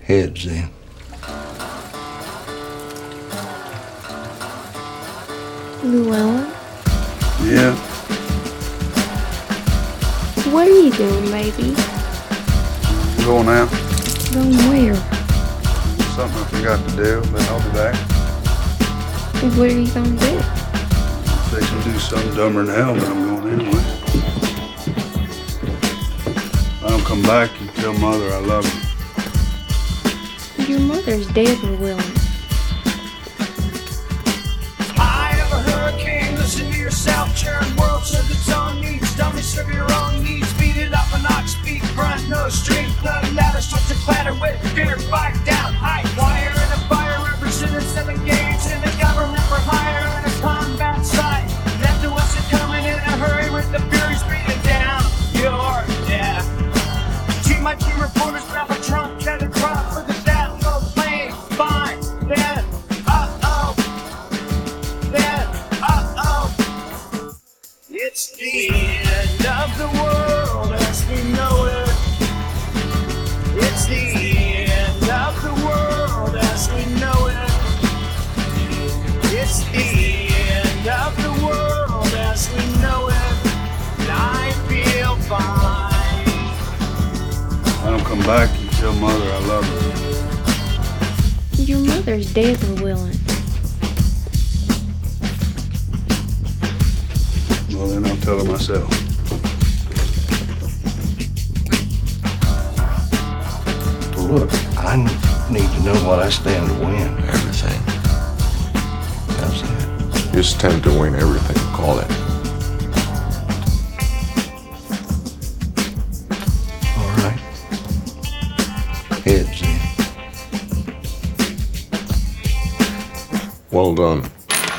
Heads then. Llewellyn? Yeah. What are you doing, baby? Going out. Going where? Something I forgot to do, but I'll be back. What are you gonna do? They can do something dumber than hell, but I'm going anyway. I don't come back and tell Mother I love her. Your mother's dead, Llewellyn. Eye of a hurricane, listen to yourself, churn world serve its own needs, dummy serve your own needs, beat it up an ox, speak grunt, no strength, blood ladder starts to clatter with fear, fight down, high wire and a fire, representing 7 games in a government for hire and a combat site, left to us are coming in a hurry with the furies beating down your death. Team my team reporters grab a trunk, cut a crop for the death, no plane, fine, then, it's the end of the world as we know it. It's the end of the world as we know it. It's the end of the world as we know it. And I feel fine. I don't come back and tell Mother I love her. Your mother's dead, Llewellyn. Well, then I'll tell her myself. Look, I need to know what I stand to win. Everything. How's that? You stand to win everything. Call it. All right. Heads then. Well done.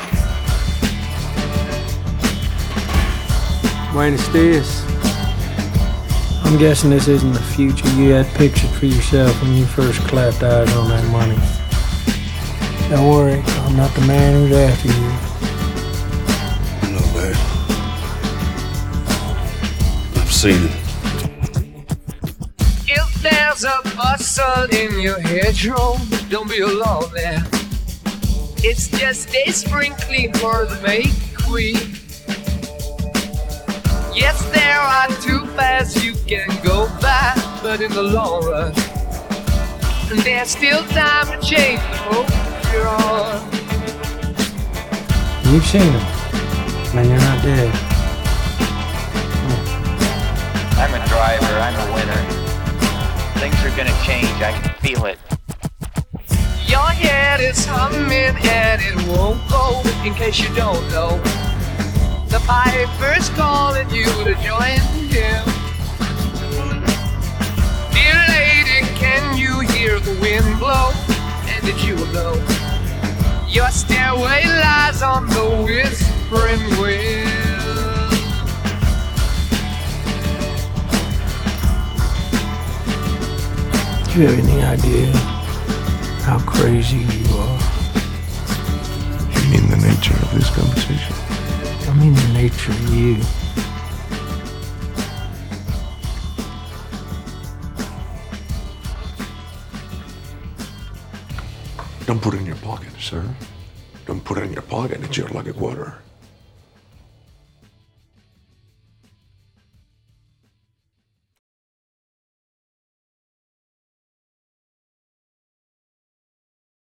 Buenos dias. I'm guessing this isn't the future you had pictured for yourself when you first clapped eyes on that money. Don't worry, I'm not the man who's after you. I know that. I've seen it. If there's a bustle in your hedgerow, don't be alone there. It's just a sprinkling for the May Queen. Yes, there are 2 paths you can go by, but in the long run, there's still time to change the hope you're on. You've seen him, and you're not dead. I'm a driver, I'm a winner. Things are gonna change, I can feel it. Your head is humming and it won't go, in case you don't know. The piper's calling you to join him. Dear lady, can you hear the wind blow? And did you know your stairway lies on the whispering wind? Do you have any idea how crazy you are? You mean the nature of this conversation? I mean the nature of you. Don't put it in your pocket, sir. Don't put it in your pocket. It's your lucky quarter.